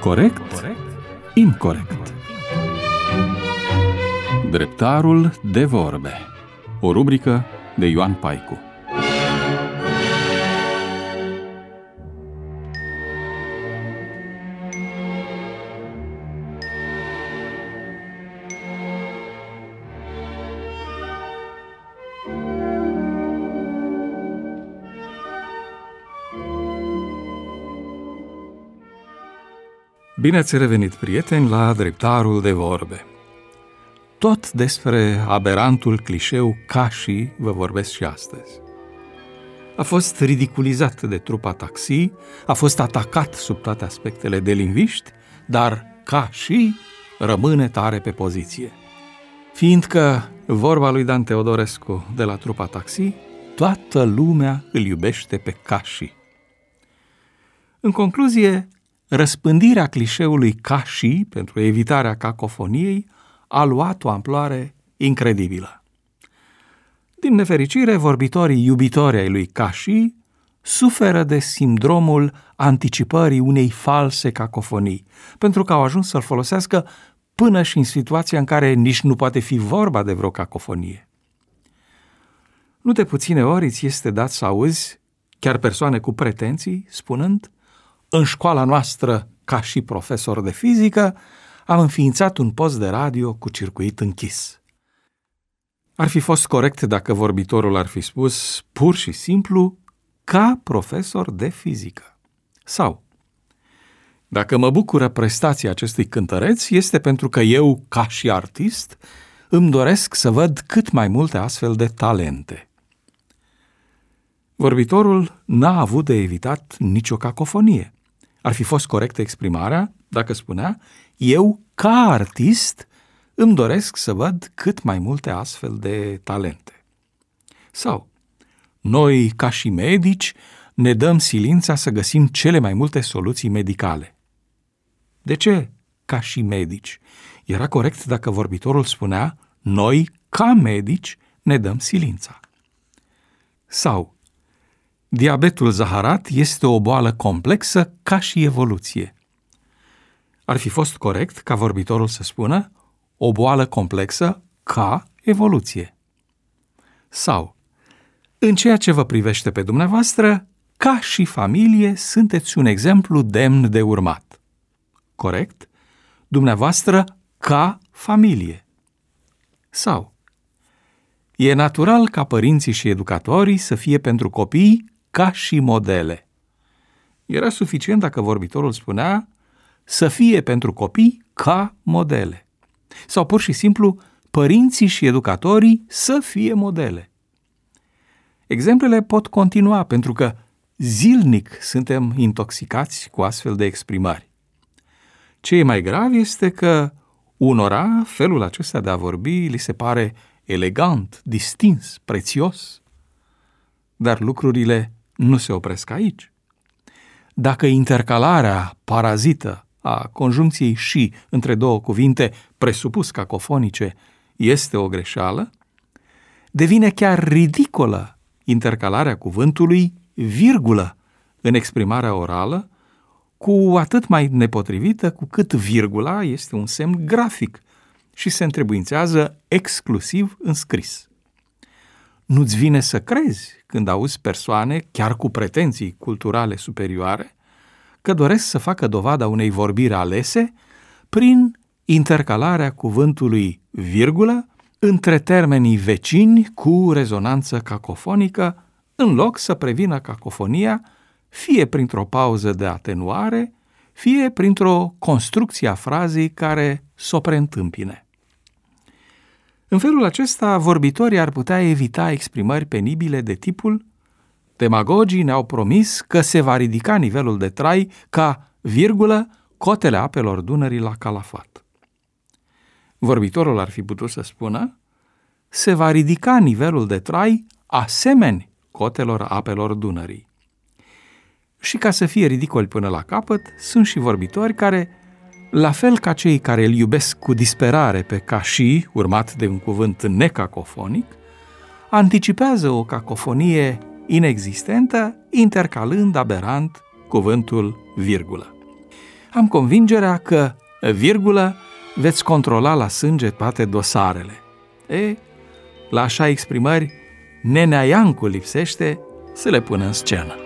Corect? Incorect. Dreptarul de vorbe. O rubrică de Ioan Paicu. Bine ați revenit, prieteni, la Dreptarul de vorbe. Tot despre aberantul clișeu ca și vă vorbesc și astăzi. A fost ridiculizat de trupa Taxi, a fost atacat sub toate aspectele de lingviști, dar ca și rămâne tare pe poziție. Fiindcă, vorba lui Dan Teodorescu de la trupa Taxi, toată lumea îl iubește pe ca și. În concluzie, răspândirea clișeului ca și, pentru evitarea cacofoniei, a luat o amploare incredibilă. Din nefericire, vorbitorii iubitori ai lui ca și suferă de sindromul anticipării unei false cacofonii, pentru că au ajuns să-l folosească până și în situația în care nici nu poate fi vorba de vreo cacofonie. Nu de puține ori îți este dat să auzi chiar persoane cu pretenții spunând: în școala noastră, ca și profesor de fizică, am înființat un post de radio cu circuit închis. Ar fi fost corect dacă vorbitorul ar fi spus pur și simplu ca profesor de fizică. Sau, dacă mă bucură prestația acestui cântăreț, este pentru că eu, ca și artist, îmi doresc să văd cât mai multe astfel de talente. Vorbitorul n-a avut de evitat nicio cacofonie. Ar fi fost corectă exprimarea dacă spunea: eu, ca artist, îmi doresc să văd cât mai multe astfel de talente. Sau, noi, ca și medici, ne dăm silința să găsim cele mai multe soluții medicale. De ce ca și medici? Era corect dacă vorbitorul spunea: noi, ca medici, ne dăm silința. Sau, diabetul zaharat este o boală complexă ca și evoluție. Ar fi fost corect ca vorbitorul să spună: o boală complexă ca evoluție. Sau, în ceea ce vă privește pe dumneavoastră, ca și familie, sunteți un exemplu demn de urmat. Corect? Dumneavoastră ca familie. Sau, e natural ca părinții și educatorii să fie pentru copii ca și modele. Era suficient dacă vorbitorul spunea să fie pentru copii ca modele. Sau pur și simplu, părinții și educatorii să fie modele. Exemplele pot continua pentru că zilnic suntem intoxicați cu astfel de exprimări. Ce e mai grav este că unora felul acesta de a vorbi li se pare elegant, distins, prețios. Dar lucrurile nu se opresc aici. Dacă intercalarea parazită a conjuncției și între două cuvinte presupus cacofonice este o greșeală, devine chiar ridicolă intercalarea cuvântului virgulă în exprimarea orală, cu atât mai nepotrivită cu cât virgula este un semn grafic și se întrebuințează exclusiv în scris. Nu-ți vine să crezi când auzi persoane, chiar cu pretenții culturale superioare, că doresc să facă dovada unei vorbiri alese prin intercalarea cuvântului virgulă între termenii vecini cu rezonanță cacofonică, în loc să prevină cacofonia fie printr-o pauză de atenuare, fie printr-o construcție a frazei care s-o preîntâmpine. În felul acesta, vorbitorii ar putea evita exprimări penibile de tipul: demagogii ne-au promis că se va ridica nivelul de trai ca, virgulă, cotele apelor Dunării la Calafat. Vorbitorul ar fi putut să spună: se va ridica nivelul de trai asemeni cotelor apelor Dunării. Și ca să fie ridicoli până la capăt, sunt și vorbitori care, la fel ca cei care îl iubesc cu disperare pe ca și, urmat de un cuvânt necacofonic, anticipează o cacofonie inexistentă, intercalând aberant cuvântul virgulă. Am convingerea că, virgulă, veți controla la sânge toate dosarele. La așa exprimări, nenea Iancu lipsește să le pună în scenă.